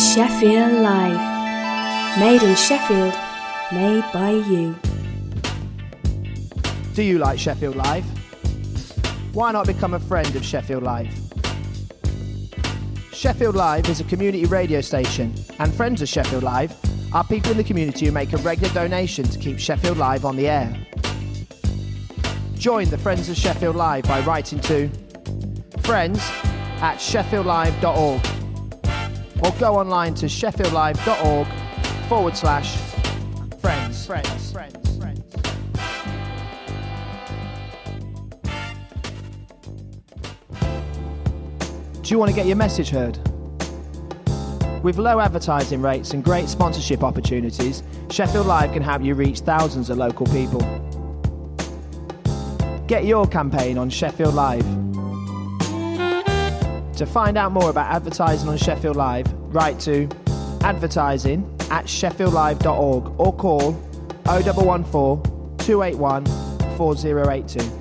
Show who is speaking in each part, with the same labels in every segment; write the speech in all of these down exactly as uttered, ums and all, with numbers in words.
Speaker 1: Sheffield Live. Made in Sheffield, made by you.
Speaker 2: Do you like Sheffield Live? Why not become a friend of Sheffield Live? Sheffield Live is a community radio station, and friends of Sheffield Live are people in the community who make a regular donation to keep Sheffield Live on the air. Join the Friends of Sheffield Live by writing to friends at sheffield live dot org or go online to sheffield live dot org forward slash friends. Friends. Friends. Friends. Do you want to get your message heard? With low advertising rates and great sponsorship opportunities, Sheffield Live can help you reach thousands of local people. Get your campaign on Sheffield Live. To find out more about advertising on Sheffield Live, write to advertising at sheffield live dot org or call oh one one four, two eight one, four oh eight two.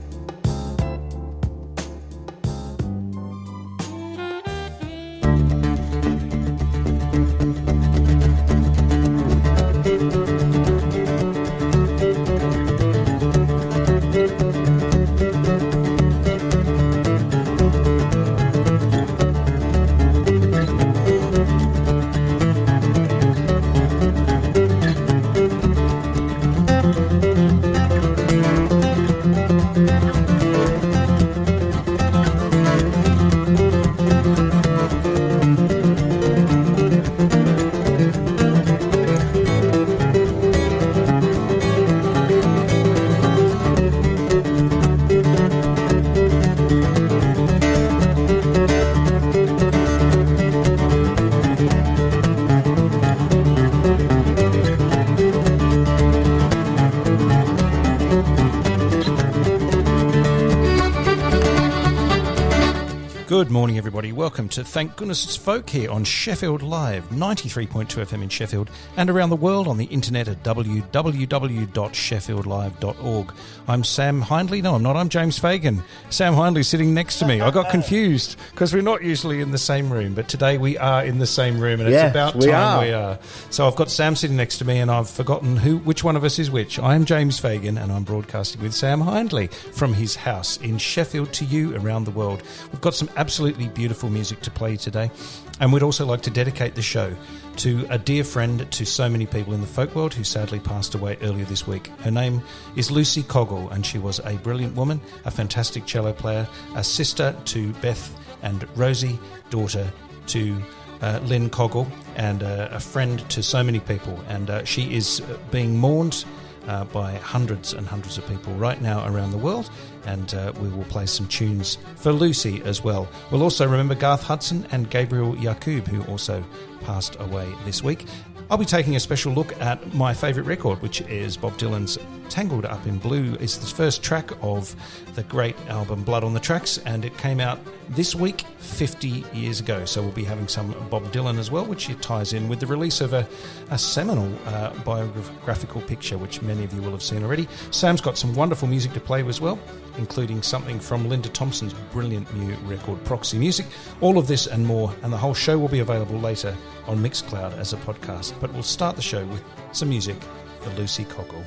Speaker 3: Good morning, everybody. Welcome to Thank Goodness It's Folk here on Sheffield Live, ninety-three point two F M in Sheffield and around the world on the internet at w w w dot sheffield live dot org. I'm Sam Hindley. No, I'm not. I'm James Fagan. Sam Hindley sitting next to me. I got confused because we're not usually in the same room, but today we are in the same room, and it's
Speaker 2: yes,
Speaker 3: about
Speaker 2: we
Speaker 3: time
Speaker 2: are.
Speaker 3: we are. So I've got Sam sitting next to me, and I've forgotten who, which one of us is which. I'm James Fagan, and I'm broadcasting with Sam Hindley from his house in Sheffield to you around the world. We've got some absolutely beautiful music to play today, and we'd also like to dedicate the show to a dear friend to so many people in the folk world who sadly passed away earlier this week. Her name is Lucy Coggle, and she was a brilliant woman, a fantastic cello player, a sister to Beth and Rosie, daughter to uh, Lynn Coggle, and uh, a friend to so many people. And uh, she is being mourned Uh, by hundreds and hundreds of people right now around the world, and uh, we will play some tunes for Lucy as well. We'll also remember Garth Hudson and Gabriel Yacoub, who also passed away this week. I'll be taking a special look at my favourite record, which is Bob Dylan's Tangled Up in Blue. It's the first track of the great album Blood on the Tracks, and it came out this week fifty years ago. So we'll be having some Bob Dylan as well, which ties in with the release of a, a seminal uh, biographical picture, which many of you will have seen already. Sam's got some wonderful music to play as well, including something from Linda Thompson's brilliant new record, Proxy Music. All of this and more, and the whole show will be available later on Mixcloud as a podcast. But we'll start the show with some music for Lucy Coggle.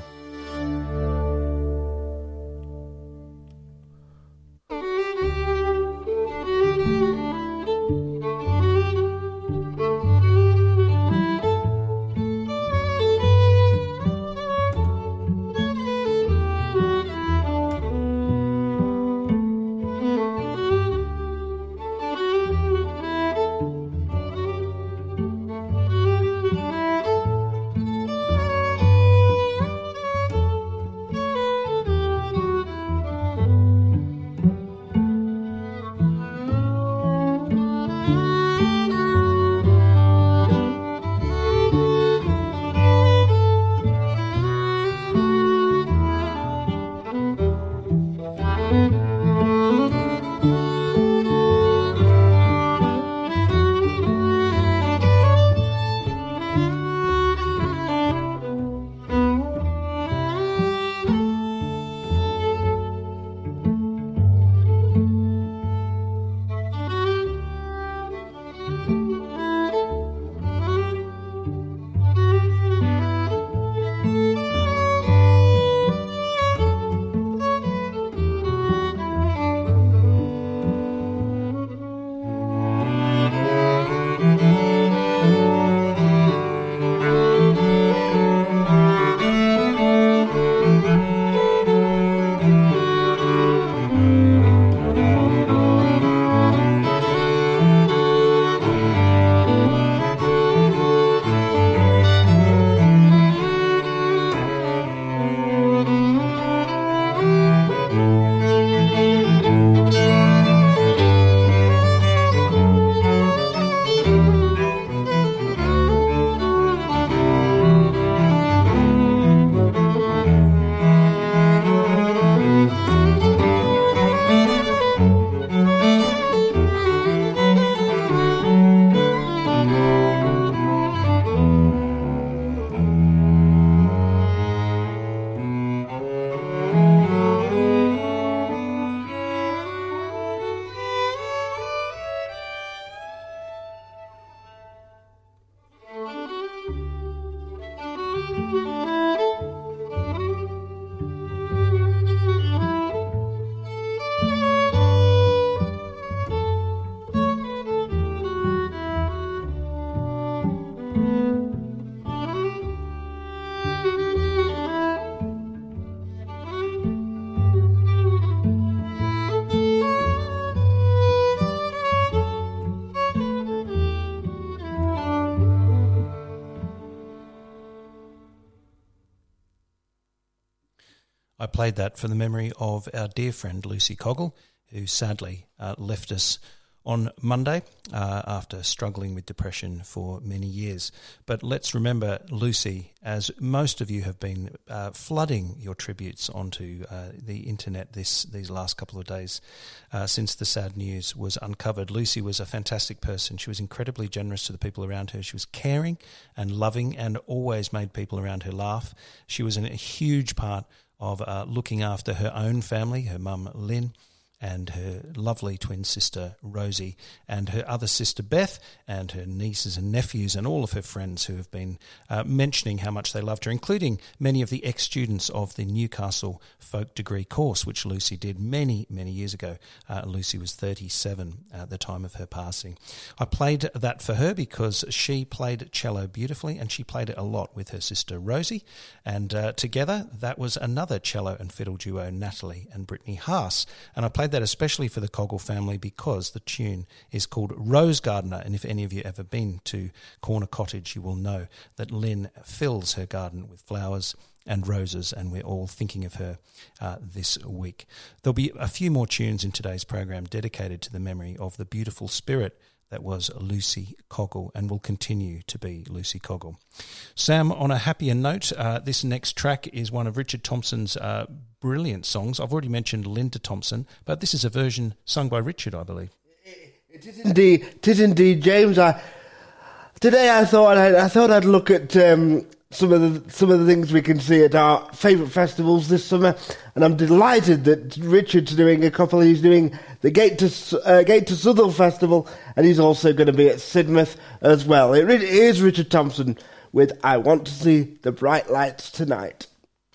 Speaker 3: I played that for the memory of our dear friend Lucy Coggle, who sadly uh, left us on Monday uh, after struggling with depression for many years. But let's remember Lucy, as most of you have been uh, flooding your tributes onto uh, the internet this these last couple of days uh, since the sad news was uncovered. Lucy was a fantastic person. She was incredibly generous to the people around her. She was caring and loving and always made people around her laugh. She was an, a huge part of uh, looking after her own family, her mum Lynn, and her lovely twin sister Rosie, and her other sister Beth, and her nieces and nephews, and all of her friends who have been uh, mentioning how much they loved her, including many of the ex-students of the Newcastle Folk Degree course, which Lucy did many, many years ago. Uh, Lucy was thirty-seven at the time of her passing. I played that for her because she played cello beautifully, and she played it a lot with her sister Rosie, and uh, together that was another cello and fiddle duo, Natalie and Brittany Haas, and I played that especially for the Coggle family because the tune is called Rose Gardener, and if any of you ever been to Corner Cottage, you will know that Lynn fills her garden with flowers and roses, and we're all thinking of her uh, this week. There'll be a few more tunes in today's program dedicated to the memory of the beautiful spirit that was Lucy Coggle and will continue to be Lucy Coggle. Sam, on a happier note, uh, this next track is one of Richard Thompson's uh, brilliant songs. I've already mentioned Linda Thompson, but this is a version sung by Richard, I believe.
Speaker 4: It is indeed, it is indeed, James. I, today I thought I'd, I thought I'd look at um, some of the some of the things we can see at our favourite festivals this summer, and I'm delighted that Richard's doing a couple. He's doing the Gate to uh, Gate to Southwell Festival, and he's also going to be at Sidmouth as well. It really is Richard Thompson with "I Want to See the Bright Lights Tonight."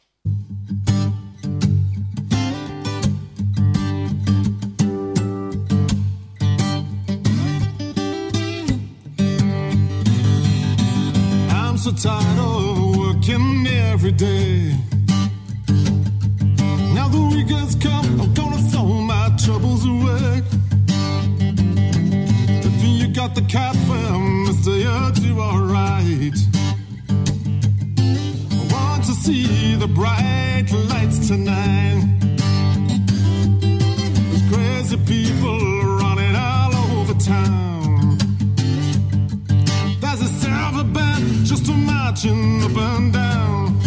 Speaker 5: I'm so tired of working every day. Now the weekend's come, I'm gonna throw my troubles away. If you got the cat fam, mister, you do alright. I want to see the bright lights tonight. There's crazy people running all over town. There's a silver band just a marching up and down.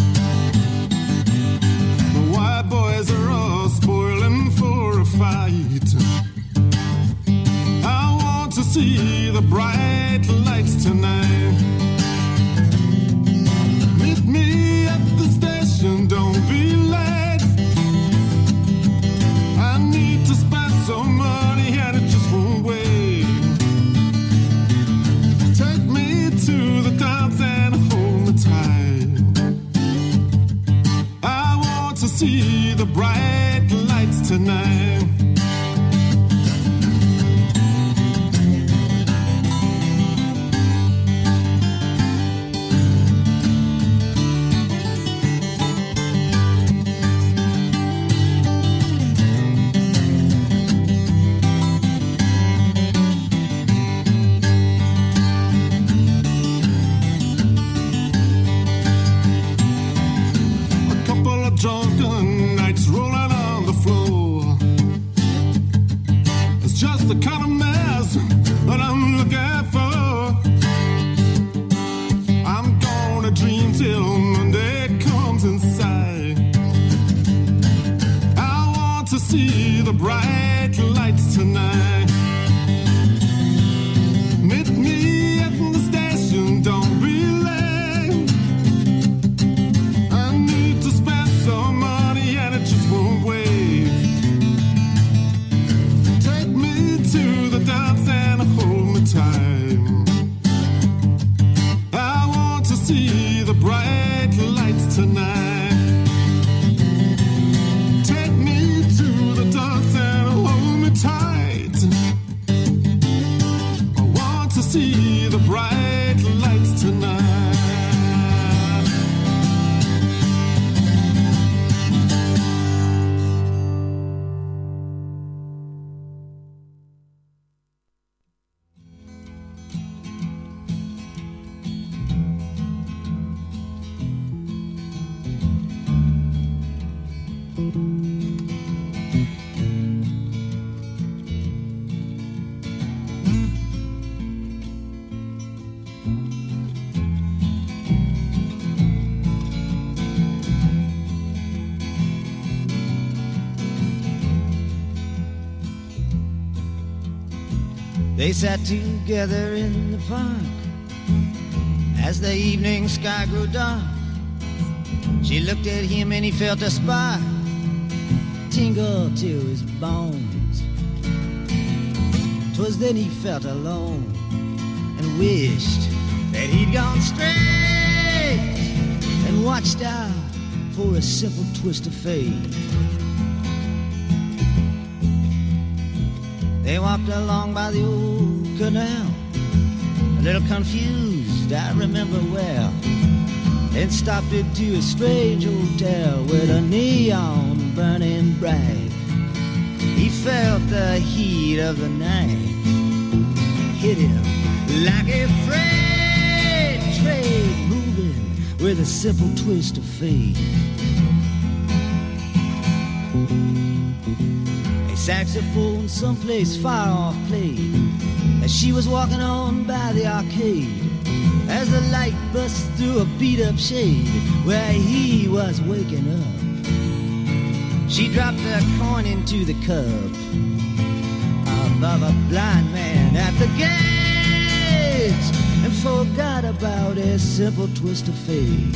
Speaker 5: The white boys are all spoiling for a fight. I want to see the bright lights tonight. Meet me at the station, don't be late. I need to spend some money and it just won't wait. Take me to the dance and hold me tight. I want to see the bright lights tonight. Drunken nights rolling on the floor. It's just the kind of mess that I'm looking for. I'm gonna dream till Monday comes inside. I want to see the bright lights tonight. Meet me at the station, don't be late. I need to spend some money and it just won't wait. Take me to the dance and hold me tight. I want to see the bright lights tonight. Take me to the dance and hold me tight. I want to see the bright lights tonight.
Speaker 6: They sat together in the park as the evening sky grew dark. She looked at him and he felt a spark tingle to his bones. 'Twas then he felt alone and wished that he'd gone straight and watched out for a simple twist of fate. They walked along by the old canal, a little confused, I remember well, and stopped into a strange hotel with a neon burning bright. He felt the heat of the night hit him like a freight train moving with a simple twist of fate. A saxophone someplace far off played as she was walking on by the arcade, as the light bust through a beat-up shade where he was waking up. She dropped a coin into the cup above a blind man at the gate and forgot about a simple twist of fate.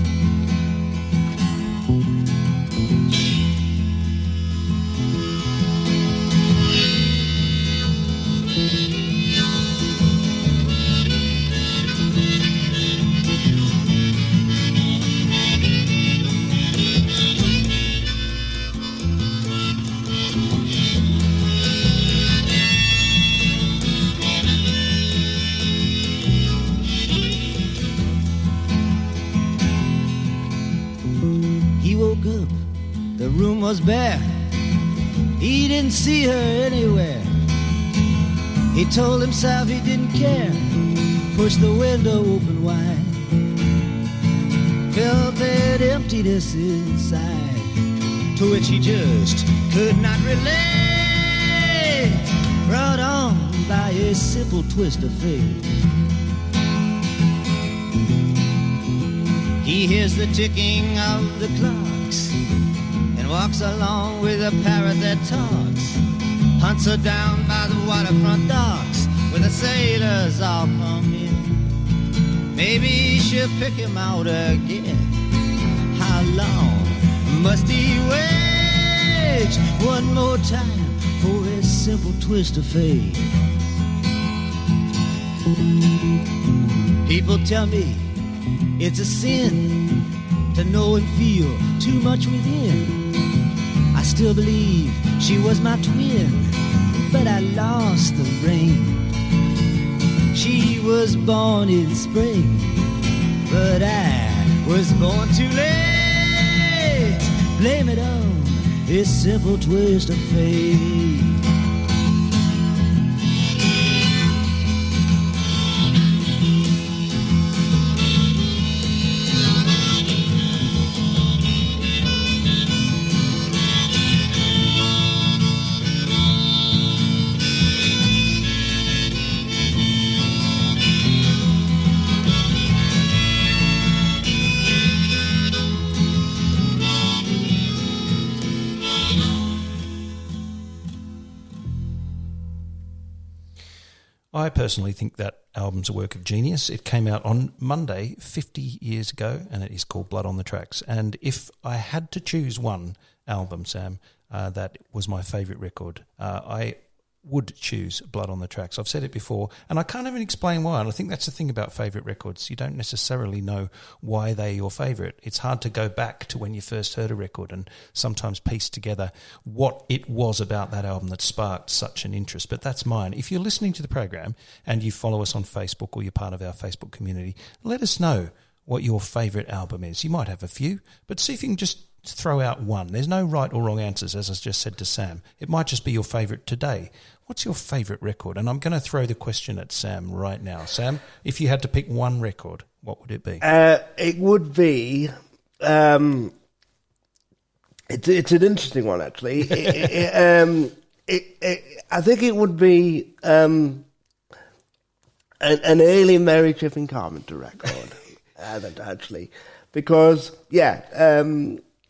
Speaker 6: Was bare. He didn't see her anywhere. He told himself he didn't care. Pushed the window open wide. Felt that emptiness inside, to which he just could not relate. Brought on by a simple twist of fate. He hears the ticking of the clocks, walks along with a parrot that talks, hunts her down by the waterfront docks where the sailors all come in. Maybe she'll pick him out again. How long must he wait one more time for a simple twist of fate? People tell me it's a sin to know and feel too much within. I still believe she was my twin, but I lost the ring. She was born in spring, but I was born too late. Blame it on this simple twist of fate.
Speaker 3: I personally think that album's a work of genius. It came out on Monday fifty years ago, and it is called Blood on the Tracks. And if I had to choose one album, Sam, uh, that was my favourite record, uh, I would choose Blood on the Tracks. I've said it before, and I can't even explain why. And I think that's the thing about favourite records. You don't necessarily know why they're your favourite. It's hard to go back to when you first heard a record and sometimes piece together what it was about that album that sparked such an interest. But that's mine. If you're listening to the program and you follow us on Facebook or you're part of our Facebook community, let us know what your favourite album is. You might have a few, but see if you can just throw out one. There's no right or wrong answers, as I just said to Sam. It might just be your favourite today. What's your favourite record? And I'm going to throw the question at Sam right now. Sam, if you had to pick one record, what would it be?
Speaker 4: Uh, it would be... Um, it's, it's an interesting one, actually. it, it, um, it, it, I think it would be um, an, an early Mary Chiffin Carpenter record, uh, that actually. Because, yeah... Um,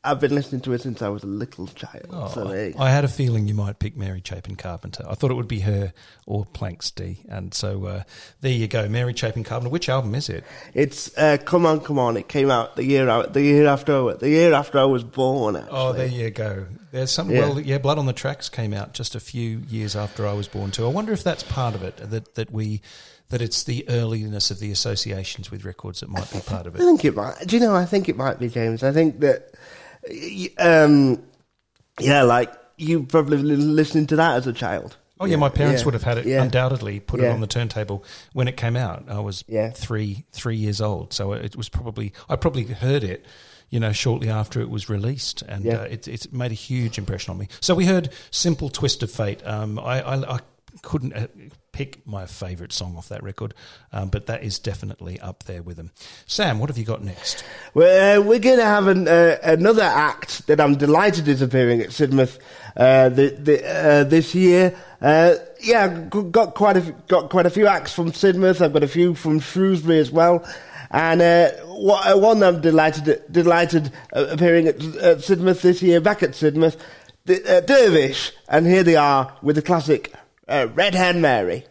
Speaker 4: I've been listening to her since I was a little child.
Speaker 3: Oh,
Speaker 4: so there you go.
Speaker 3: I had a feeling you might pick Mary Chapin Carpenter. I thought it would be her or Planks D. And so uh, there you go, Mary Chapin Carpenter. Which album is it?
Speaker 4: It's uh, Come On, Come On. It came out the year out, the year after the year after I was born. Actually.
Speaker 3: Oh, there you go. There's some.
Speaker 4: Yeah.
Speaker 3: Well, yeah, Blood on the Tracks came out just a few years after I was born too. I wonder if that's part of it. That that we. That it's the earliness of the associations with records that might be part of
Speaker 4: I
Speaker 3: it.
Speaker 4: think it might. Do you know? I think it might be, James. I think that, um, yeah, like you probably listening to that as a child.
Speaker 3: Oh yeah, my parents
Speaker 4: yeah,
Speaker 3: would have had it
Speaker 4: yeah.
Speaker 3: undoubtedly put it
Speaker 4: Yeah.
Speaker 3: on the turntable when it came out. I was
Speaker 4: Yeah.
Speaker 3: three three years old, so it was probably I probably heard it, you know, shortly after it was released, and
Speaker 4: Yeah.
Speaker 3: uh, it it made a huge impression on me. So we heard "Simple Twist of Fate." Um, I, I I couldn't uh, pick my favourite song off that record, um, but that is definitely up there with them. Sam, what have you got next?
Speaker 4: Well, uh, we're going to have an, uh, another act that I'm delighted is appearing at Sidmouth uh, the, the, uh, this year. Uh, yeah, g- got quite a got quite a few acts from Sidmouth. I've got a few from Shrewsbury as well, and uh, wh- one I'm delighted delighted uh, appearing at, at Sidmouth this year. Back at Sidmouth, the, uh, Dervish, and here they are with the classic uh, Red Hen Mary.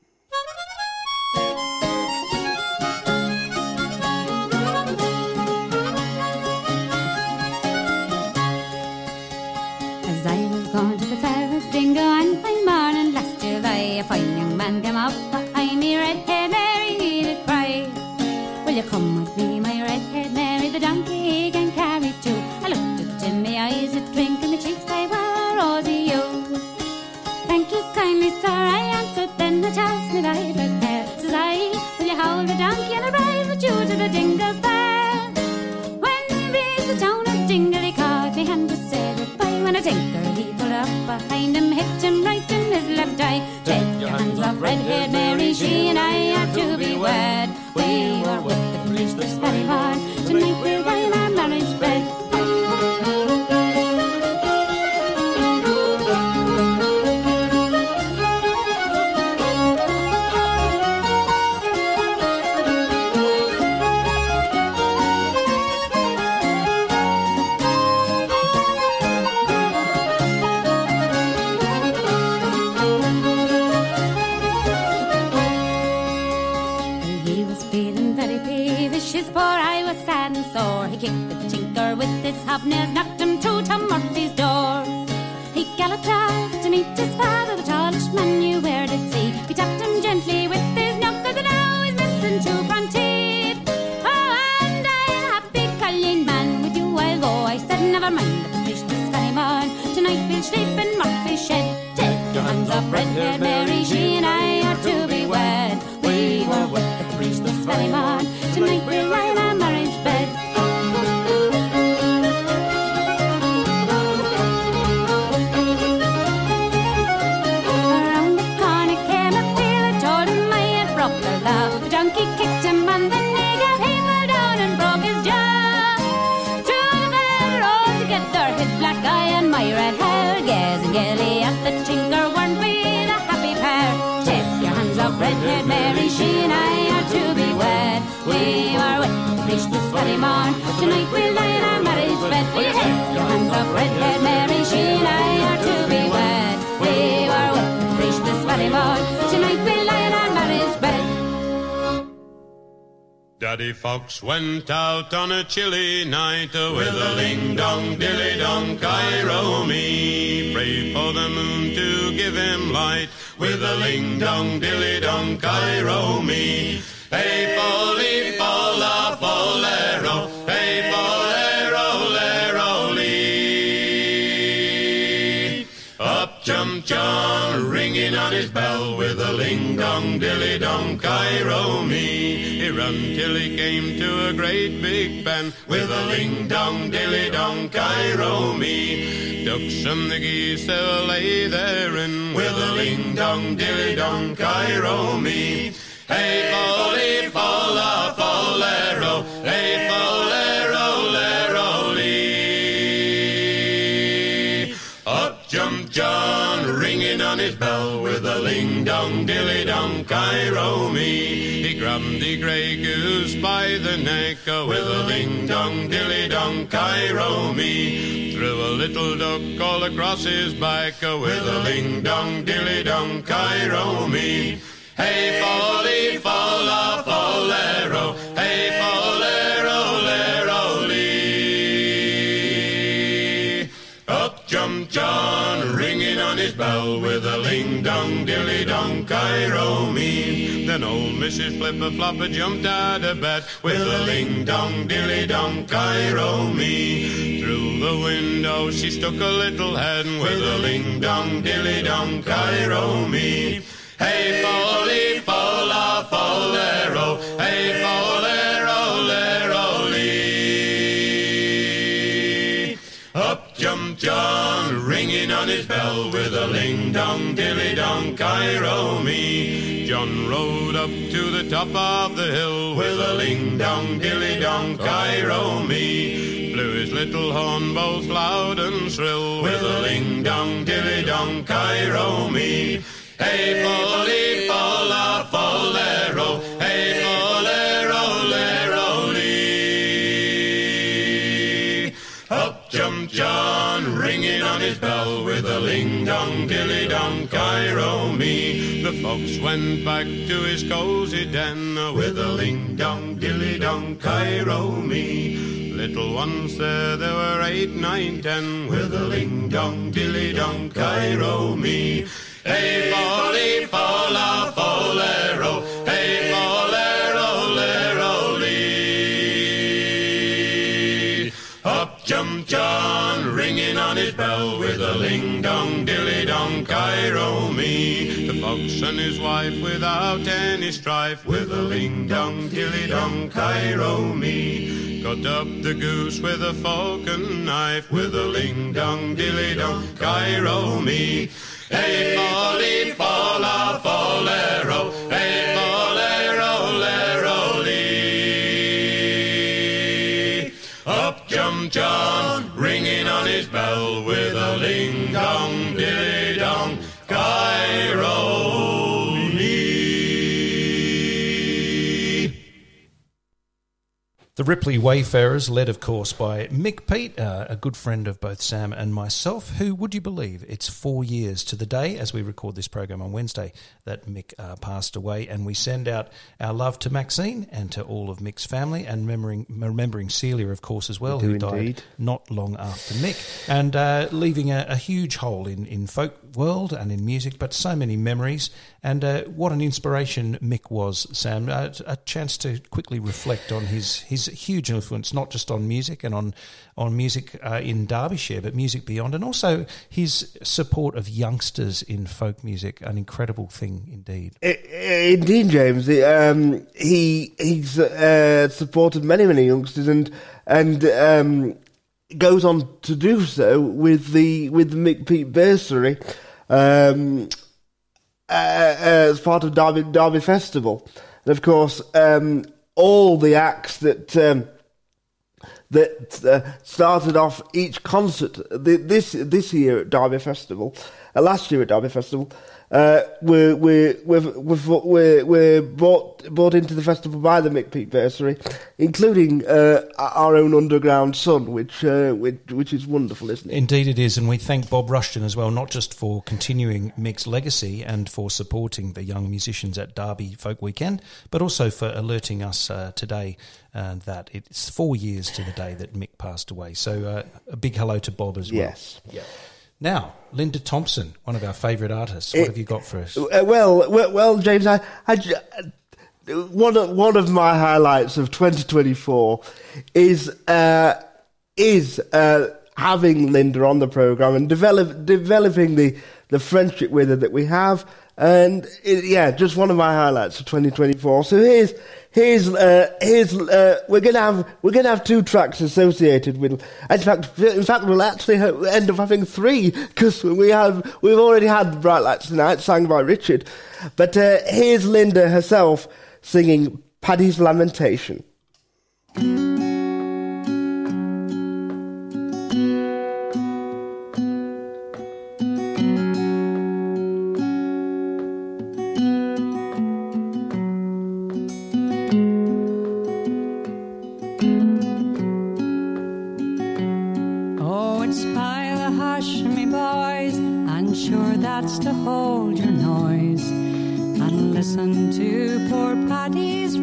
Speaker 7: As I was going to the fair of Dingo and fine morning last July, a fine young man came up behind me, red-haired Mary, he did cry. Will you come with me, my red-haired Mary, the donkey he can carry too. I looked at him, my eyes a twinkle, my cheeks they were rosy hue. Thank you kindly, sir, I answered, then the toss me by red hair. Says I, will you hold the donkey and I ride with you to the Dingle fair? When we reached the town of Dingle, he caught me hand to say goodbye. When a tinker he pulled up behind him, hit him right in his left eye. Take your hands off red-haired Mary, she and I are to be wed. We were with the priest this very morn, tonight we'll lie in our marriage bed. He was feeling very peevish, his poor eye was sad and sore. He kicked the tinker with his hobnails, knocked him through Tom Murphy's door. He galloped off to meet his father, the tallish man you e'er did see. He tapped him gently with his knuckles, and now he's missing two front teeth. Oh, and I'm happy, Colleen man, with you I'll go. I said, never mind the priest this very morn, tonight we'll sleep in Murphy's shed. Take your hands off red-haired Mary, she and I are to be wed. We were with the priest this very morn, tonight we'll lie in our marriage bed. Around the corner came a peal, I told him I had broke the law. The donkey kicked him and then he got he fell down and broke his jaw. Two men rode together, his black eye and my red hair, gazing gaily at the tinker, weren't we the happy pair? Take your hands off red-haired Mary, she and I are to be wed. We were with the priest this very morn, tonight we'll lie in our marriage bed. Will you take your hands off red-haired Mary, she and I are to be wed. We were with the priest this very morn, tonight we'll lie in our marriage bed.
Speaker 5: Daddy Fox went out on a chilly night uh, with a ling-dong, dilly-dong, Cairo-me. Pray for the moon to give him light with a ling-dong, dilly-dong, Cairo-me. Hey, folly, folla, follero, hey, follero, lero, lee. Up jumped John, ringing on his bell with a ling-dong, dilly-dong, Cairo-me. He run till he came to a great big pen with a ling-dong, dilly-dong, Cairo-me. Ducks and the geese they lay therein with a ling-dong, dilly-dong, Cairo-me. Hey, folly, folla, follero, hey, follero, lero, lee. Up jumped John, ringing on his bell with a ling-dong, dilly-dong, Cairo-me. He grabbed the grey goose by the neck, uh, with a ling-dong, dilly-dong, Cairo me. Threw a little duck all across his back, uh, with a ling-dong, dilly-dong, Cairo me. Hey, folly, folla, follero, hey, follero, lero, lee. Up jumped John, ringing on his bell, with a ling-dong, dilly-dong, Cairo me. Then old Missus Flipper-Flopper jumped out of bed, with a ling-dong, dilly-dong, Cairo me. Through the window she stuck a little head, with a ling-dong, dilly-dong, Cairo me. Hey, folly, folla, follero, hey, follero, lero, lee. Up jumped John, ringing on his bell, with a ling-dong, dilly-dong, Cairo me. John rode up to the top of the hill, with a ling-dong, dilly-dong, Cairo me. Blew his little horn both loud and shrill, with a ling-dong, dilly-dong, Cairo me. Hey, folly, folla, follero, hey, follero, lero, lee. Up jumped John, ringing on his bell, with a ling-dong, dilly-dong, Cairo me. The fox went back to his cosy den, with a ling-dong, dilly-dong, Cairo me. Little ones there, there were eight, nine, ten, with a ling-dong, dilly-dong, Cairo me. Hey, folly, folla, follero, hey, follero, lero, lee. Up jumped John, ringing on his bell, with a ling-dong, dilly-dong, Cairo me. The fox and his wife, without any strife, with a ling-dong, dilly-dong, Cairo me. Got up the goose with a fork and knife, with a ling-dong, dilly-dong, Cairo me. Hey, folly, folla, follero, hey, follero, lero, lee. Up jumped John, ringing on his bell, with a ling-dong, dilly-dong, Cairo me.
Speaker 3: The Ripley Wayfarers, led of course by Mick Peet, uh, a good friend of both Sam and myself, who, would you believe, it's four years to the day, as we record this program on Wednesday, that Mick uh, passed away, and we send out our love to Maxine and to all of Mick's family, and remembering, remembering Celia, of course, as well, who
Speaker 4: indeed.
Speaker 3: died not long after Mick, and uh, leaving a, a huge hole in, in folk world and in music, but so many memories, and uh, what an inspiration Mick was, Sam. Uh, a chance to quickly reflect on his, his huge influence, not just on music and on on music uh, in Derbyshire, but music beyond, and also his support of youngsters in folk music, an incredible thing indeed.
Speaker 4: Indeed, James. Um, he he's uh, supported many many youngsters, and and um, goes on to do so with the with the Mick Peet Bursary um, uh, as part of Derby Derby Festival, and of course. Um, all the acts that um, that uh, started off each concert this this year at Derby Festival, uh, last year at Derby Festival, uh, were were were were were brought brought into the festival by the Mick Peet Bursary, including uh, our own Underground Sun, which uh, which which is wonderful, isn't it?
Speaker 3: Indeed, it is, and we thank Bob Rushton as well, not just for continuing Mick's legacy and for supporting the young musicians at Derby Folk Weekend, but also for alerting us uh, today uh, that it's four years to the day that Mick passed away. So uh, a big hello to Bob as well.
Speaker 4: Yes.
Speaker 3: Yeah. Now, Linda Thompson, one of our favourite artists. What it, have you got for us?
Speaker 4: Uh, well, well, well, James, I, I, one of one of my highlights of twenty twenty-four is uh, is uh, having Linda on the programme and develop developing the, the friendship with her that we have, and it, yeah, just one of my highlights of twenty twenty-four. So here's. Here's, uh, here's, uh, we're gonna have, we're gonna have two tracks associated with. In fact, in fact, we'll actually ha- end up having three because we have, we've already had Bright Lights Tonight, sang by Richard. But uh, here's Linda herself singing Paddy's Lamentation.
Speaker 8: was to hold your noise and listen to poor Paddy's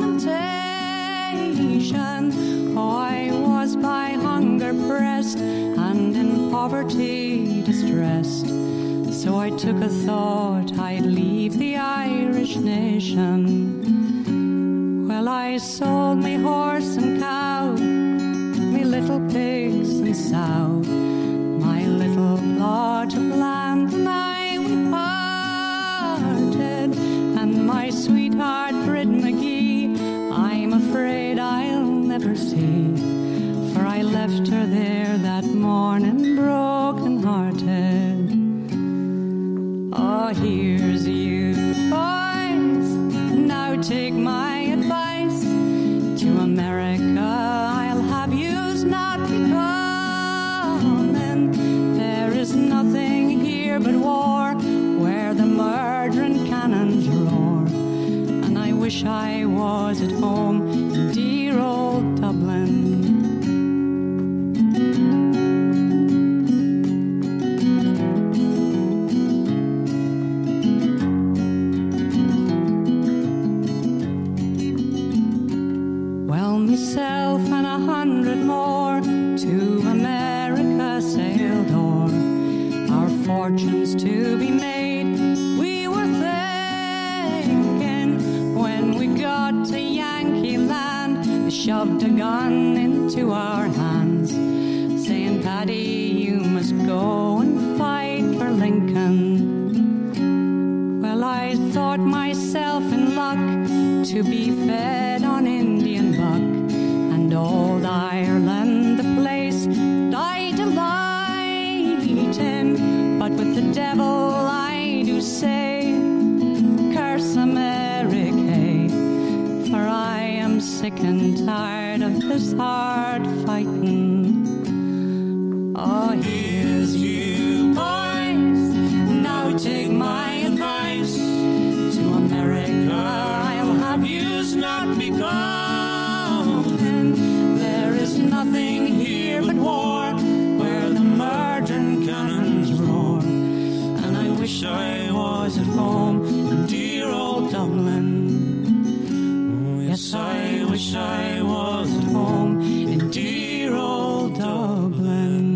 Speaker 8: lamentation. Oh, I was by hunger pressed and in poverty distressed, so I took a thought I'd leave the Irish nation. Well, I sold me horse and cow, me little pigs and sow, my little plot of land, and I we parted. And my sweetheart, Brid McGee, I'm afraid I'll never see, for I left her there that morning broken-hearted. Oh, here's you, boys, now take my advice. To America I'll have yous not be coming. There is nothing here but war, where the murdering cannons roar. And I wish I was at home in dear old Dublin. Myself and a hundred more to America sailed o'er, our fortunes to be made, we were thinking. When we got to Yankee land, they shoved a gun into our hands, saying, Paddy, you must go and fight for Lincoln. Well, I thought myself in luck to be fed on Indian buck, and old Ireland, the place I delight in. But with the devil I do say, curse America, for I am sick and tired of this hard fighting. Oh, here's you, boys, now take my advice. To America I'll have yous not be gone. There is nothing here but war, where the murdering cannons roar. And I wish I was at home in dear old Dublin. Oh, yes, I wish I was at home in dear old Dublin.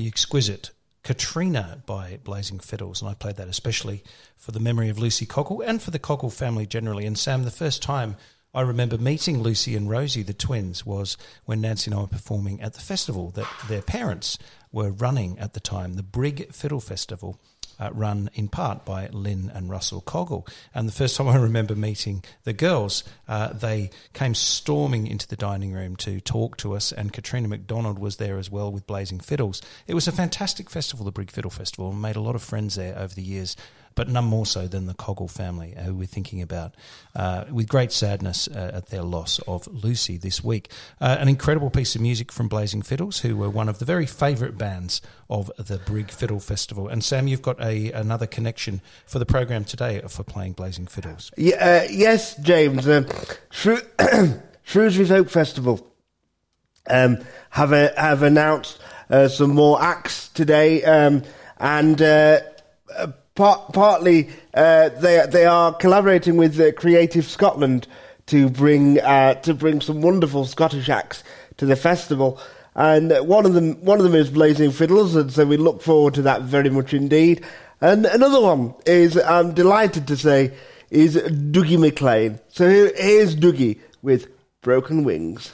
Speaker 3: exquisite Katrina by Blazing Fiddles, and I played that especially for the memory of Lucy Cockle and for the Cockle family generally. And Sam, the first time I remember meeting Lucy and Rosie, the twins, was when Nancy and I were performing at the festival that their parents were running at the time, the Brig Fiddle Festival, uh, run in part by Lynn and Russell Coggle. And the first time I remember meeting the girls, uh, they came storming into the dining room to talk to us, and Katrina McDonald was there as well with Blazing Fiddles. It was a fantastic festival, the Brig Fiddle Festival, and made a lot of friends there over the years, but none more so than the Coggle family, who we're thinking about uh, with great sadness uh, at their loss of Lucy this week. Uh, an incredible piece of music from Blazing Fiddles, who were one of the very favourite bands of the Brig Fiddle Festival. And Sam, you've got a another connection for the program today for playing Blazing Fiddles.
Speaker 4: Yeah, uh, yes, James. Um, Shrew- Shrewsbury Folk Festival um, have a, have announced uh, some more acts today, um, and uh, uh, Part, partly, uh, they they are collaborating with uh, Creative Scotland to bring uh, to bring some wonderful Scottish acts to the festival, and one of them one of them is Blazing Fiddles, and so we look forward to that very much indeed. And another one is, I'm delighted to say, is Dougie MacLean. So here, here's Dougie with Broken Wings.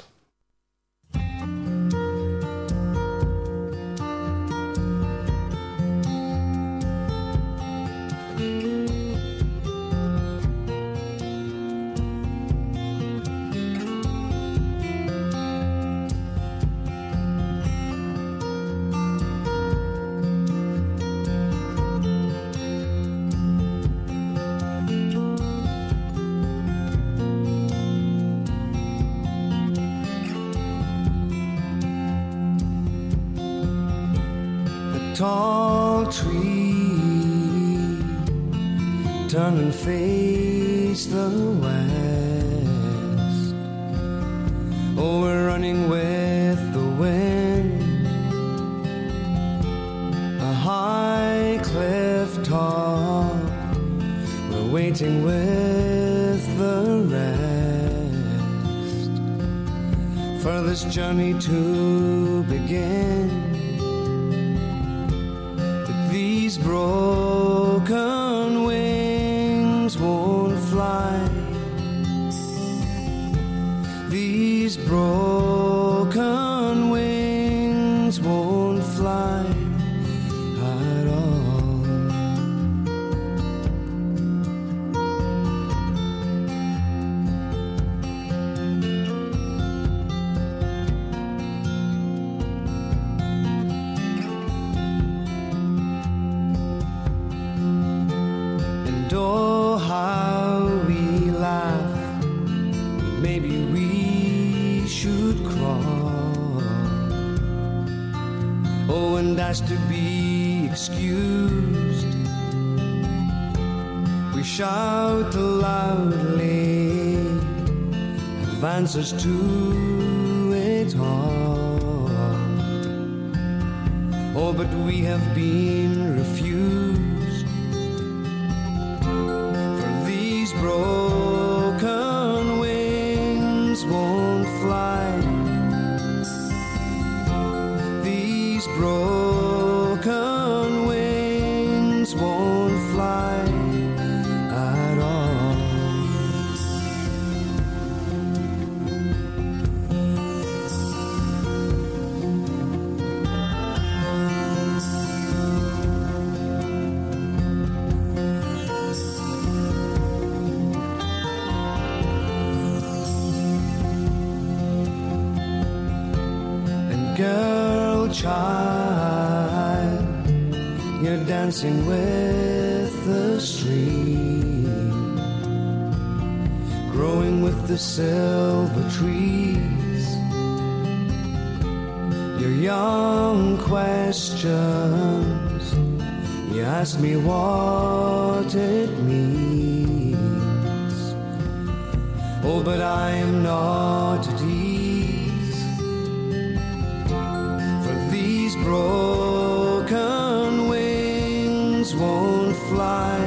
Speaker 9: Tall tree, turn and face the west. Oh, we're running with the wind. A high cliff top, we're waiting with the rest for this journey to begin. These broken wings won't fly. These broken wings won't fly at all. Oh, how we laugh. Maybe we should crawl. Oh, and ask to be excused. We shout loudly, have answers to it all. Oh, but we have been refused. Broken wings won't fly. These broken wings won't fly at all. Girl, child, you're dancing with the stream, growing with the silver trees. Your young questions, you ask me what it means. Oh, but I am not at ease. Broken wings won't fly.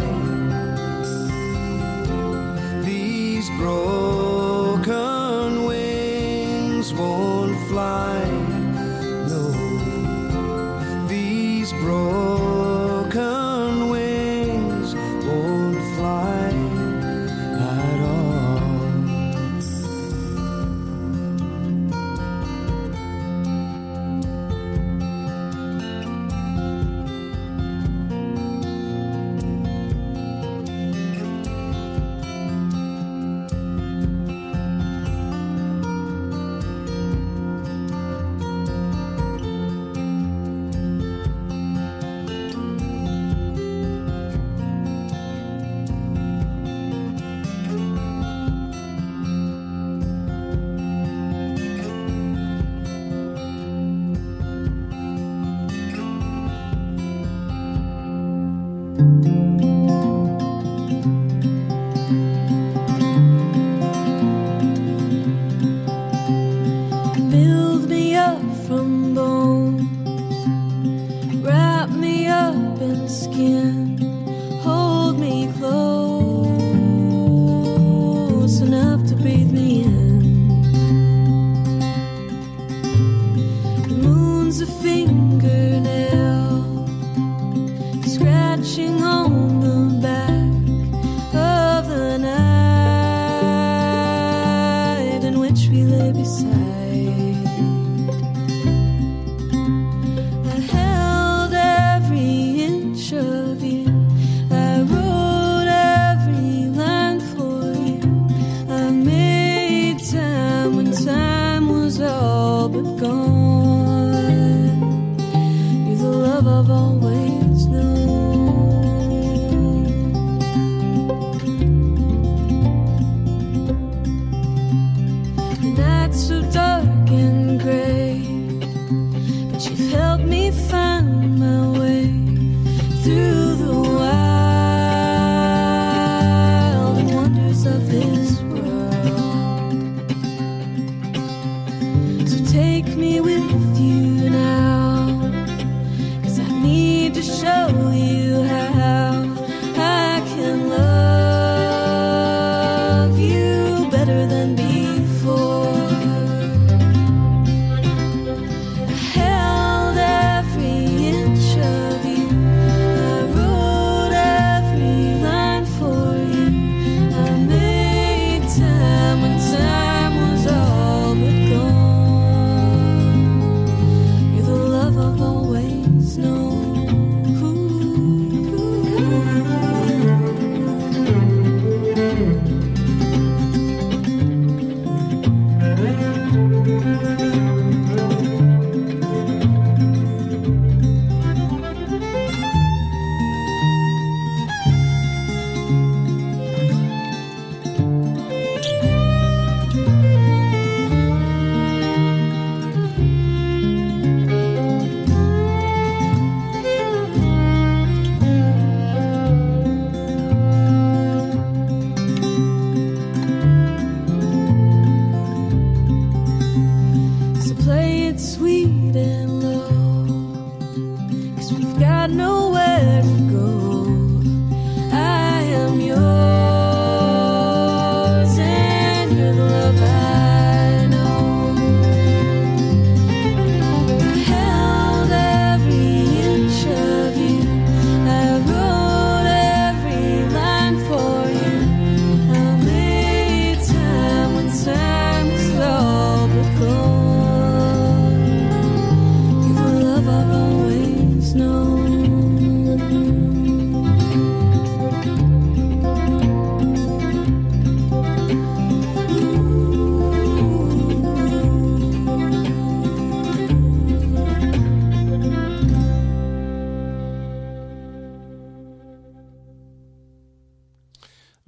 Speaker 9: These broken wings won't fly. No, these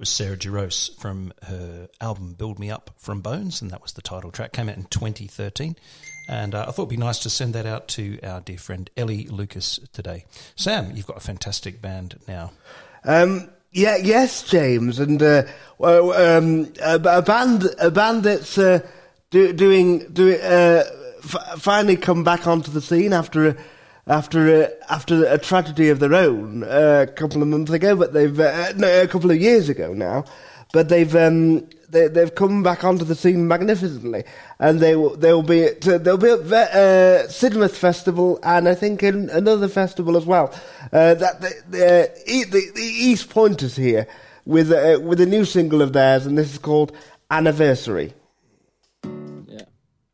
Speaker 3: was Sarah Jarosz from her album Build Me Up from Bones, and that was the title track. Came out in twenty thirteen. And uh, I thought it'd be nice to send that out to our dear friend Ellie Lucas today. Sam, you've got a fantastic band now.
Speaker 4: Um, yeah, yes, James, and uh, well, um, a, a band, a band that's uh, do, doing, doing, uh, f- finally come back onto the scene after a, after a, after a tragedy of their own uh, a couple of months ago, but they've uh, no, a couple of years ago now, but they've um, they, they've come back onto the scene magnificently, and they will they'll be at, uh, they'll be at uh, Sidmouth Festival, and I think in another festival as well. Uh, that the, the, the, the East Pointers here with uh, with a new single of theirs, and this is called Anniversary.
Speaker 10: Yeah.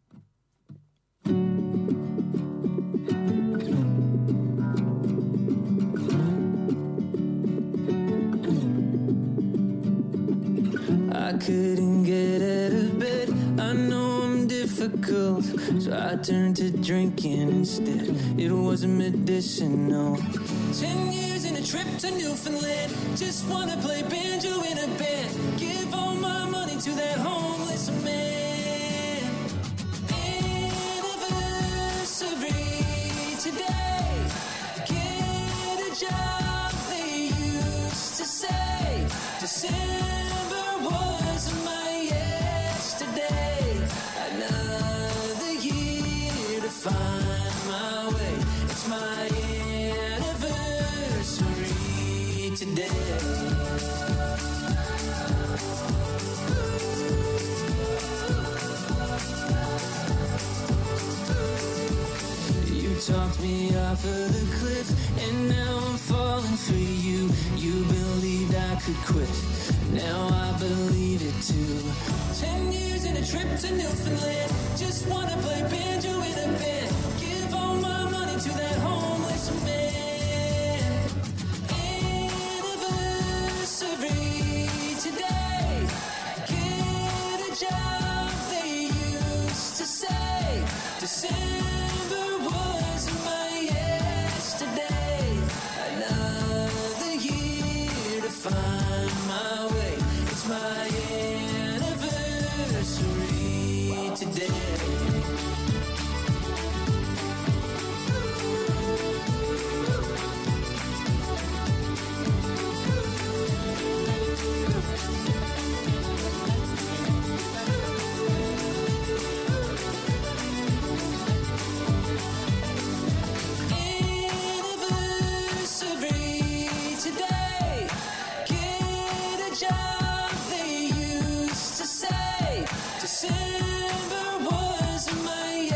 Speaker 10: I couldn't get out of bed. I know I'm difficult, so I turned to drinking instead. It wasn't medicinal. Ten years in a trip to Newfoundland. Just wanna play banjo in a band. Give all my money to that homeless man. Anniversary today. Get a job, they used to say. December was my yesterday. Another year to find my way. It's my anniversary today. You talked me off of the cliff, and now I'm falling for you. You believed I could quit. Now I believe it too. Ten years in a trip to Newfoundland. Just wanna play banjo in a band. Give all my money to that homeless man. Anniversary today. Get a job, they used to say. December was my yesterday. Another year to find my way. It's my anniversary today. Anniversary today. Get a job, they used to say. December was my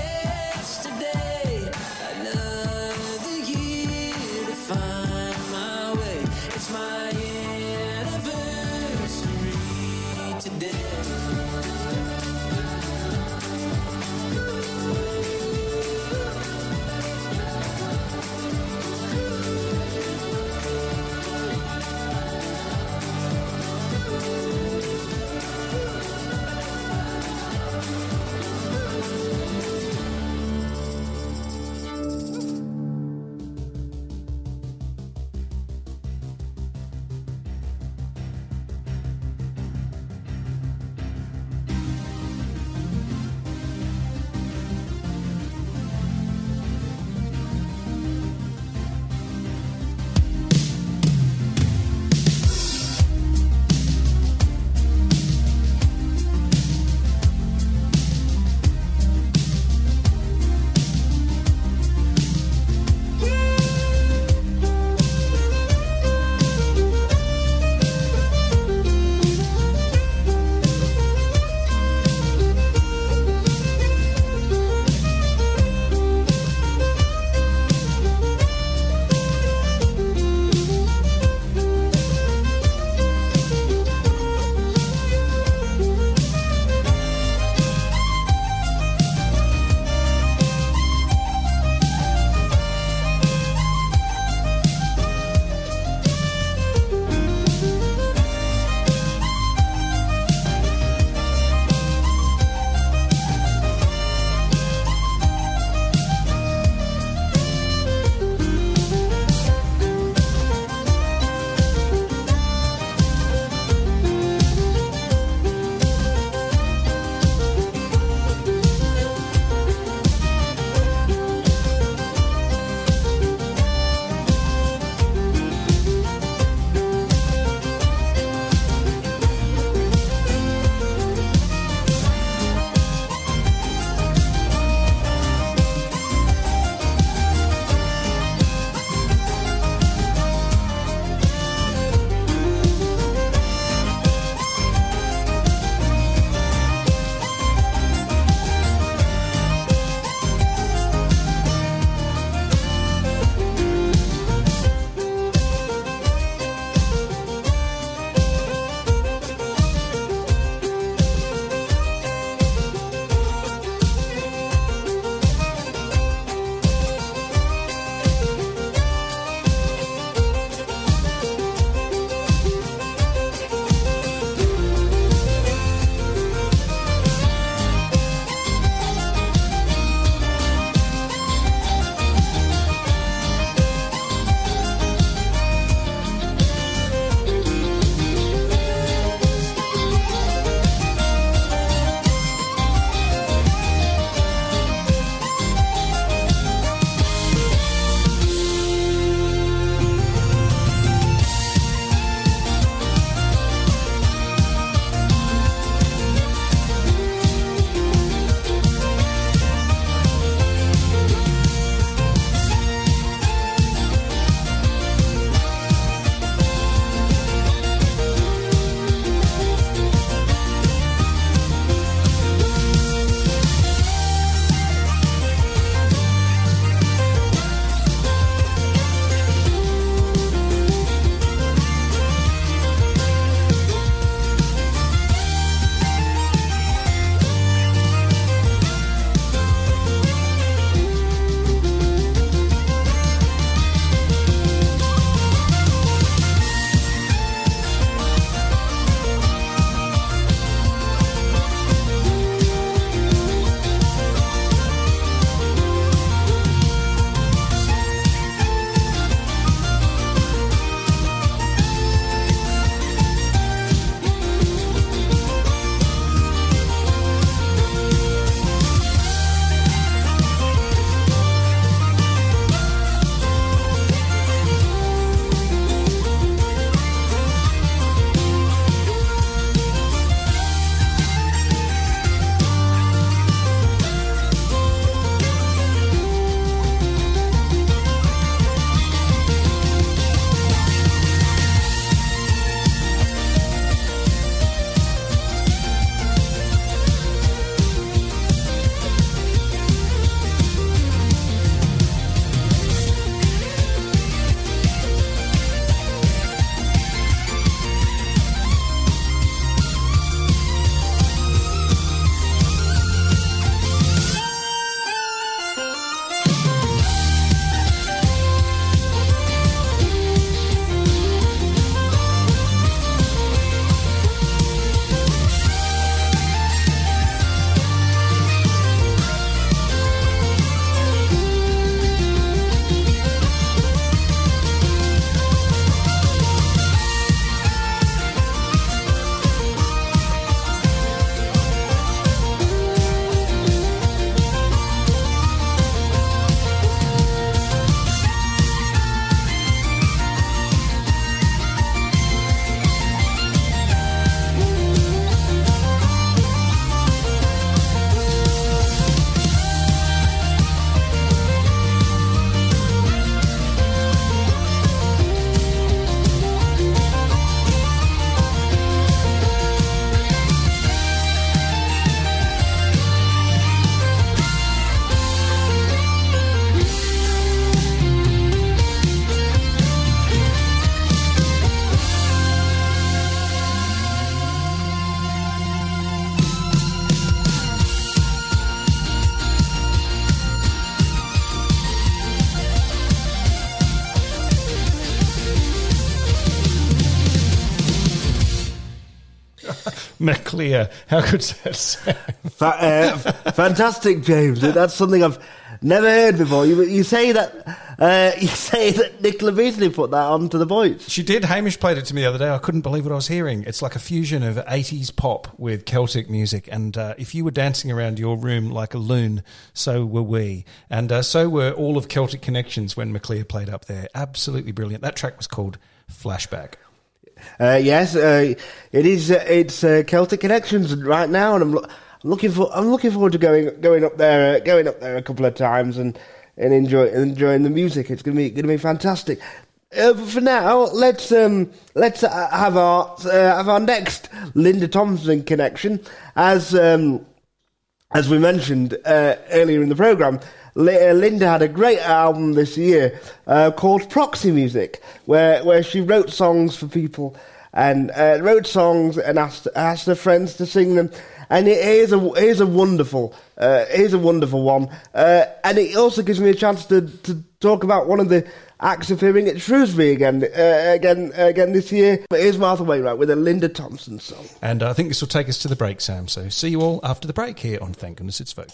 Speaker 3: McClear. How good's that sound?
Speaker 4: Fa- uh, fantastic, James. That's something I've never heard before. You, you say that uh, you say that Nicola Beasley put that onto the voice.
Speaker 3: She did. Hamish played it to me the other day. I couldn't believe what I was hearing. It's like a fusion of eighties pop with Celtic music. And uh, if you were dancing around your room like a loon, so were we. And uh, so were all of Celtic Connections when McClear played up there. Absolutely brilliant. That track was called Flashback.
Speaker 4: Uh, yes, uh, it is. Uh, it's uh, Celtic Connections right now, and I'm, lo- I'm looking for. I'm looking forward to going going up there, uh, going up there a couple of times, and and enjoy enjoying the music. It's gonna be gonna be fantastic. Uh, but for now, let's um, let's uh, have our uh, have our next Linda Thompson connection, as um, as we mentioned uh, earlier in the programme. Linda had a great album this year uh, called Proxy Music, where where she wrote songs for people and uh, wrote songs and asked asked her friends to sing them. And it is a it is a wonderful uh, it is a wonderful one, uh, and it also gives me a chance to, to talk about one of the acts appearing at Shrewsbury again uh, again again this year. But here's Martha Wainwright with a Linda Thompson song,
Speaker 3: and uh, I think this will take us to the break, Sam. So see you all after the break here on Thank Goodness It's Folk.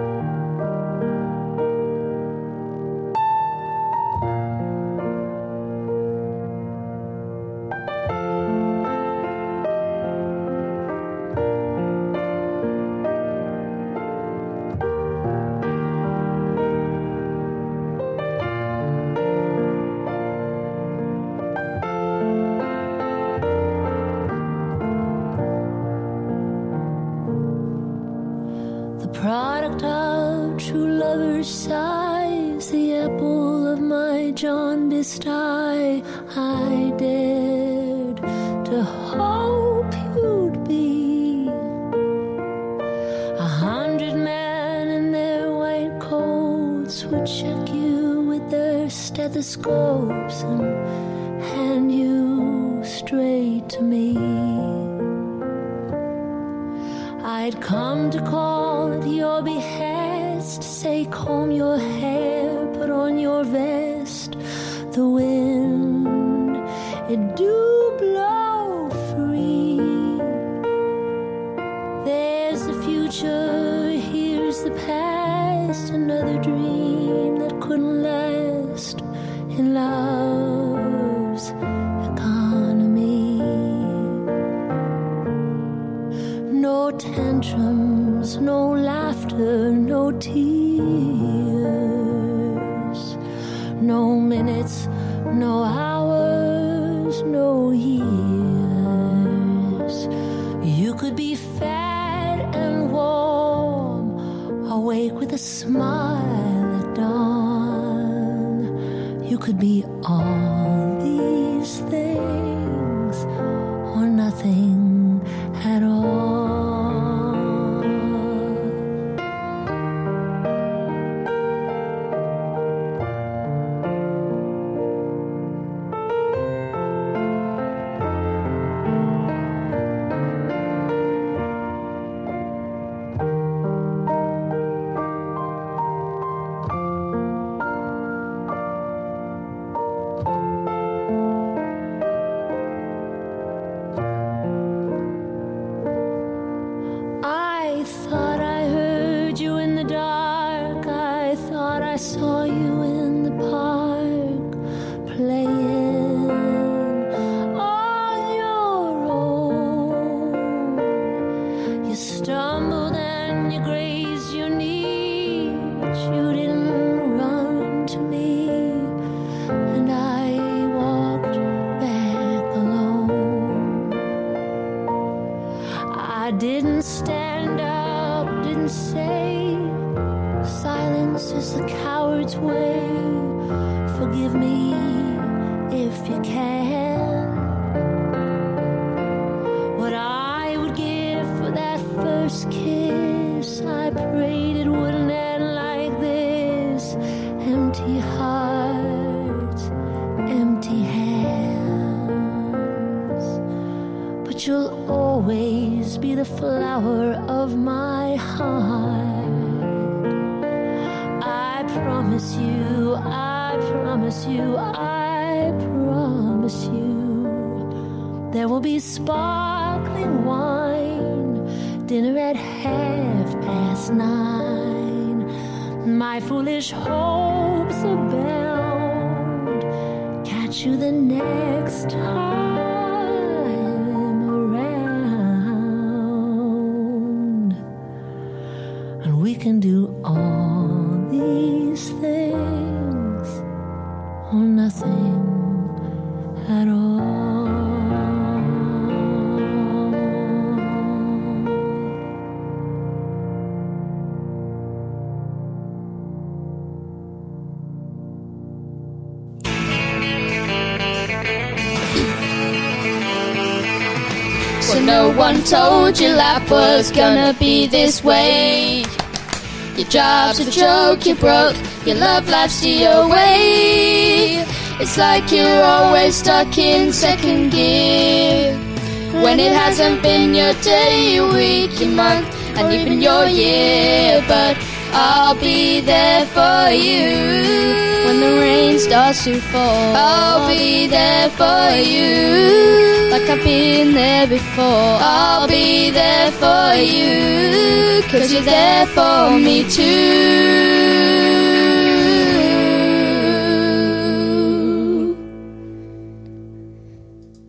Speaker 10: Product of true lover's sighs, the apple of my jaundiced eye. I dared to hope you'd be a hundred men in their white coats would check you with their stethoscopes and hand you straight to me. I'd come to call at your behest, say comb your hair, put on your vest. The wind, it do blow free. There's the future, here's the past, another dream that couldn't last in love's economy. No tantrums, no laughter, no tears, no minutes, no hours, no years. You could be fat and warm, awake with a smile at dawn. You could be all these things or nothing at all.
Speaker 11: There will be sparkling wine, dinner at half past nine. My foolish hopes abound. Catch you the next time around. And we can do all these things or nothing at all.
Speaker 12: So no one told you life was gonna be this way. Your job's a joke, you're broke, your love life's your way. It's like you're always stuck in second gear, when it hasn't been your day, your week, your month, and even your year. But I'll be there for you when the rain starts to fall. I'll be there for you like I've been there before. I'll be there for you, 'cause you're there for me too.